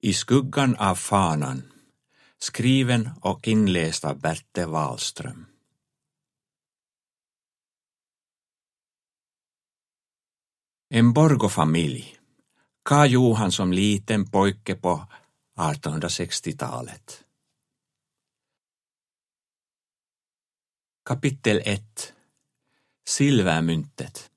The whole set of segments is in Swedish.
I skuggan av fanan, skriven och inläst av Bertel Wahlström. En Borgå-familj. Karl Johan som liten pojke på 1860-talet. Kapitel 1. Silvermyntet.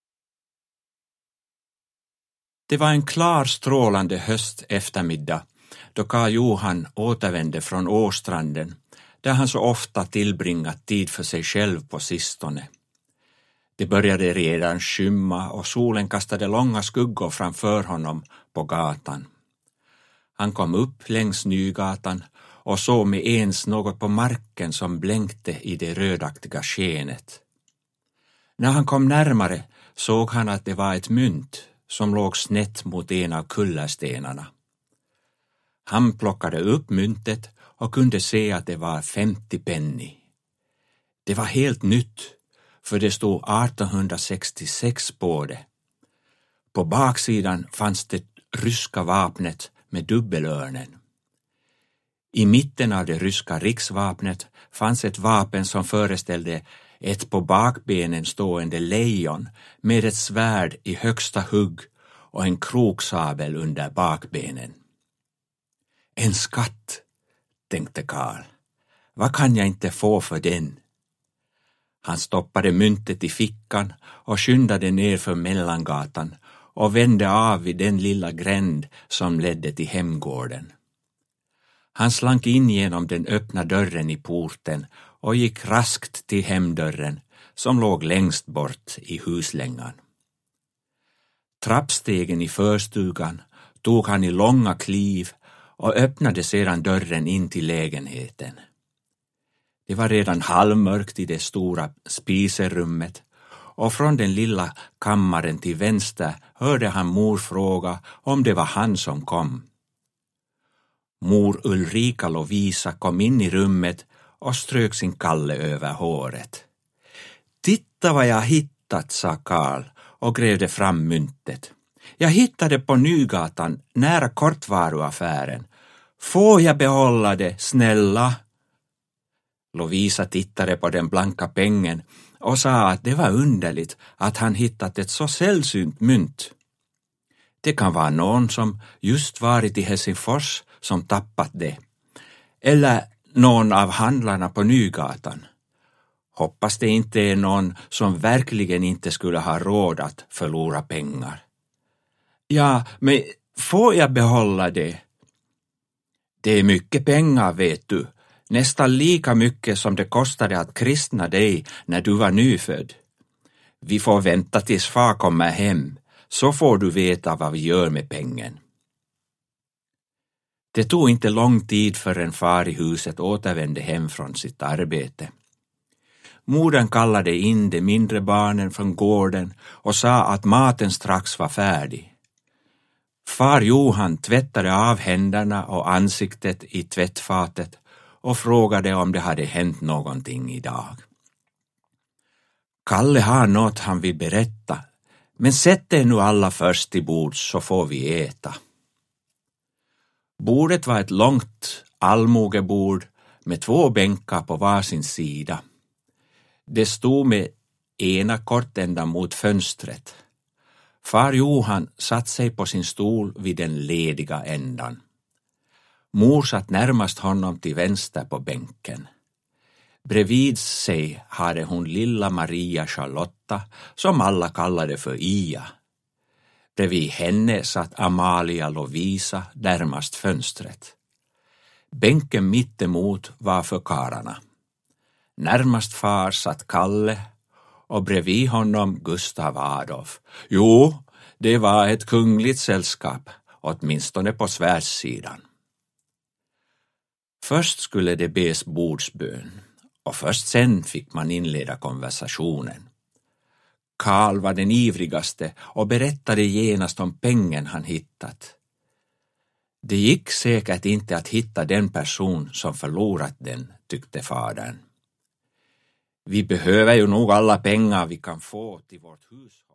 Det var en klar strålande höst eftermiddag då Karl Johan återvände från Åstranden, där han så ofta tillbringat tid för sig själv på sistone. Det började redan skymma och solen kastade långa skuggor framför honom på gatan. Han kom upp längs Nygatan och såg med ens något på marken som blänkte i det rödaktiga skenet. När han kom närmare såg han att det var ett mynt som låg snett mot en av kullerstenarna. Han plockade upp myntet och kunde se att det var 50 penny. Det var helt nytt, för det stod 1866 på det. På baksidan fanns det ryska vapnet med dubbelörnen. I mitten av det ryska riksvapnet fanns ett vapen som föreställde ett på bakbenen stående lejon med ett svärd i högsta hugg och en kroksabel under bakbenen. En skatt, tänkte Karl. Vad kan jag inte få för den? Han stoppade myntet i fickan och skyndade ner för Mellangatan och vände av vid den lilla gränd som ledde till hemgården. Han slank in genom den öppna dörren i porten och gick raskt till hemdörren som låg längst bort i huslängan. Trappstegen i förstugan tog han i långa kliv och öppnade sedan dörren in till lägenheten. Det var redan halvmörkt i det stora spiserummet och från den lilla kammaren till vänster hörde han mor fråga om det var han som kom. Mor Ulrika Lovisa kom in i rummet och strök sin kalle över håret. Titta vad jag hittat, sa Karl och grävde fram myntet. Jag hittade på Nygatan nära kortvaruaffären. Får jag behålla det, snälla? Lovisa tittade på den blanka pengen och sa att det var underligt att han hittat ett så sällsynt mynt. Det kan vara någon som just varit i Helsingfors som tappat det. Eller någon av handlarna på Nygatan. Hoppas det inte är någon som verkligen inte skulle ha råd att förlora pengar. Ja, men får jag behålla det? Det är mycket pengar, vet du. Nästan lika mycket som det kostade att kristna dig när du var nyfödd. Vi får vänta tills far kommer hem, så får du veta vad vi gör med pengen. Det tog inte lång tid förrän far i huset återvände hem från sitt arbete. Modern kallade in de mindre barnen från gården och sa att maten strax var färdig. Far Johan tvättade av händerna och ansiktet i tvättfatet och frågade om det hade hänt någonting idag. Kalle har något han vill berätta, men sätt er nu alla först till bords så får vi äta. Bordet var ett långt allmogebord med 2 bänkar på varsin sida. Det stod med ena kortändan mot fönstret. Far Johan satt sig på sin stol vid den lediga ändan. Mor satt närmast honom till vänster på bänken. Bredvid sig hade hon lilla Maria Charlotta, som alla kallade för Ia. Bredvid henne satt Amalia Lovisa närmast fönstret. Bänken mittemot var för karlarna. Närmast far satt Kalle och bredvid honom Gustav Adolf. Jo, det var ett kungligt sällskap, åtminstone på svärdssidan. Först skulle det bes bordsbön och först sen fick man inleda konversationen. Karl var den ivrigaste och berättade genast om pengen han hittat. Det gick säkert inte att hitta den person som förlorat den, tyckte fadern. Vi behöver ju nog alla pengar vi kan få till vårt hus.